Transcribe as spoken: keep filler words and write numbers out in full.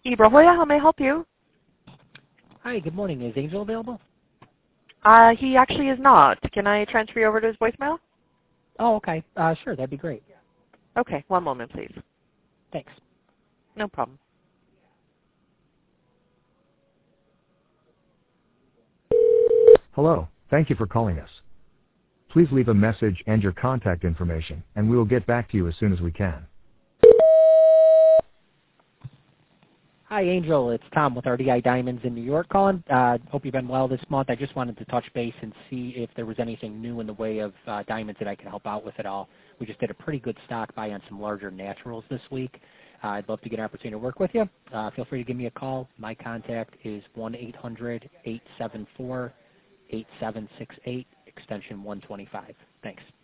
Ibra Hoya, how may I help you? Hi, good morning. Is Angel available? Uh, he actually is not. Can I transfer you over to his voicemail? Oh, okay. Uh, sure, that'd be great. Okay, one moment, please. Thanks. No problem. Hello, thank you for calling us. Please leave a message and your contact information, and we will get back to you as soon as we can. Hi, Angel. It's Tom with R D I Diamonds in New York calling. Uh, hope you've been well this month. I just wanted to touch base and see if there was anything new in the way of uh, diamonds that I could help out with at all. We just did a pretty good stock buy on some larger naturals this week. Uh, I'd love to get an opportunity to work with you. Uh, feel free to give me a call. My contact is one eight hundred, eight seven four, eight seven six eight, extension one twenty-five. Thanks.